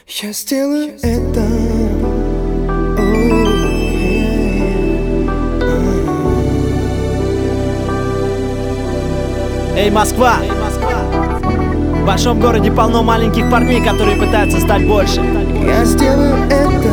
Я сделаю это. Эй, Москва! В большом городе полно маленьких парней, которые пытаются стать больше. Я сделаю это.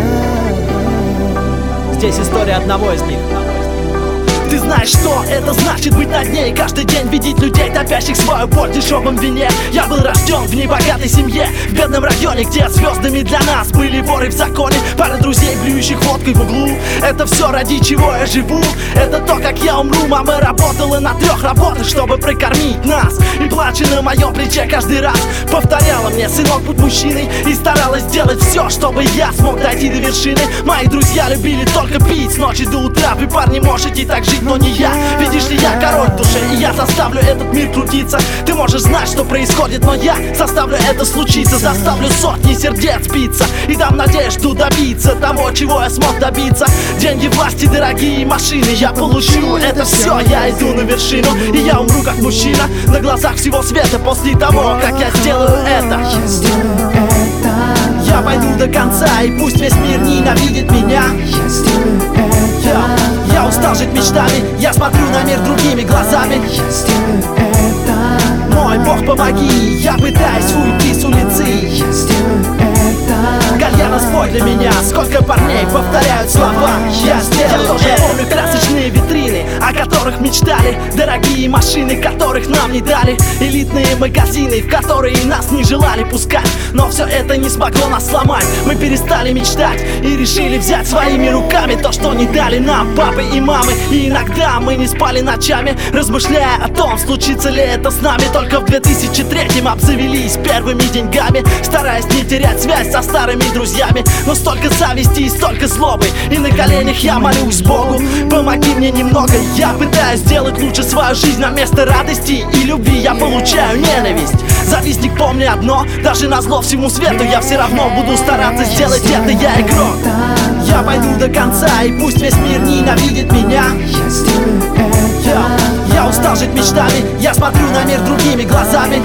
Здесь история одного из них. Ты знаешь, что это значит быть на дне и каждый день видеть людей, топящих свою боль в дешевом вине. Я был рожден в небогатой семье, в бедном районе, где звездами для нас были воры в законе, пара друзей, блюющих водкой в углу. Это все, ради чего я живу. Это то, как я умру. Мама работала на 3 работах, чтобы прокормить нас, и плача на моем плече каждый раз повторяла мне: сынок, будь мужчиной. И старалась сделать все, чтобы я смог дойти до вершины. Мои друзья любили только пить с ночи до утра. Вы, парни, можете так жить, но не я. Видишь ли, я король в душе, и я заставлю этот мир крутиться. Ты можешь знать, что происходит, но я заставлю это случиться. Заставлю сотни сердец биться и дам надежду добиться того, чего я смог добиться. Деньги, власти, дорогие машины я получу. Это все, я иду на вершину, и я умру как мужчина на глазах всего света после того, как я сделаю это. Я пойду до конца, и пусть весь мир ненавидит меня. Я устал жить мечтами, я смотрю на мир другими глазами. Мой Бог, помоги, я пытаюсь уйти с улицы. Гальяно, спой для меня, сколько парней повторяют слова. Я сделаю это. Я помню красочные витрины, о которых мечтали, дорогие машины, которых нам не дали, элитные магазины, в которые нас не желали пускать. Но все это не смогло нас сломать. Мы перестали мечтать и решили взять своими руками то, что не дали нам папы и мамы. И иногда мы не спали ночами, размышляя о том, случится ли это с нами. Только в 2003-м обзавелись первыми деньгами, стараясь не терять связь со старыми друзьями. Но столько зависти и столько злобы, и на коленях я молюсь Богу: помоги мне немного. Я пытаюсь сделать лучше свою жизнь, а вместо радости и любви я получаю ненависть. Завистник, помни одно: даже назло всему свету я все равно буду стараться сделать это. Я игрок, я пойду до конца, и пусть весь мир ненавидит меня. Я устал жить мечтами, я смотрю на мир другими глазами.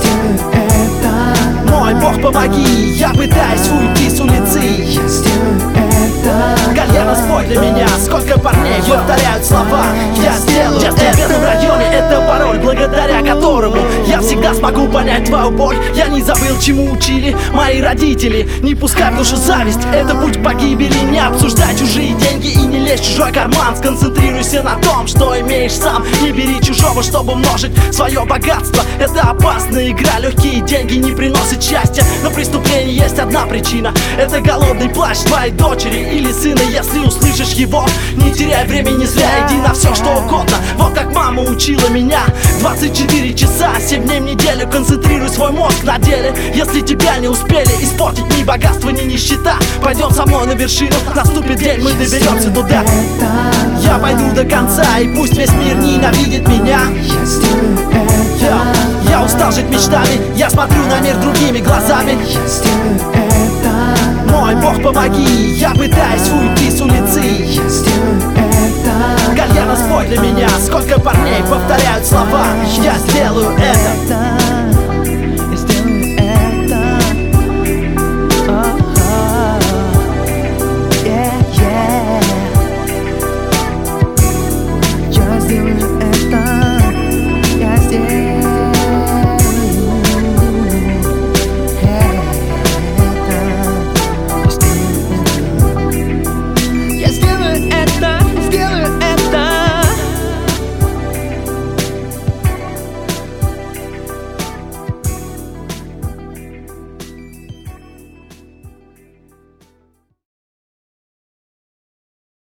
Мой Бог, помоги, я пытаюсь уйти с улицы. Гальяно, спой для меня, сколько парней повторяют слова. Я сделаю это. В бедном районе это пароль, благодаря которому я всегда смогу понять твою боль. Я не забыл, чему учили мои родители: не пускай в душу зависть, это путь к погибели. Не обсуждай чужие деньги и не лезь в чужой карман. Сконцентрируйся на том, что имеешь сам. Не бери чужого, чтобы умножить свое богатство. Это опасная игра, легкие деньги не приносят счастья. Но преступление есть одна причина: это голодный плач твоей дочери или сына. Если услышишь его, не теряй времени зря, иди на все, что угодно. Вот как мама учила меня: 24 часа, 7 дней в неделю, концентрируй свой мозг на деле. Если тебя не успели испортить ни богатство, ни нищета, пойдем со мной на вершину, наступит день, мы доберемся туда. Я пойду до конца, и пусть весь мир ненавидит меня. Я устал жить мечтами, я смотрю на мир другими глазами. Мой Бог, помоги, я пытаюсь уйти с улицы. Гальяно, спой для меня, сколько парней повторяют слова. Я сделаю это.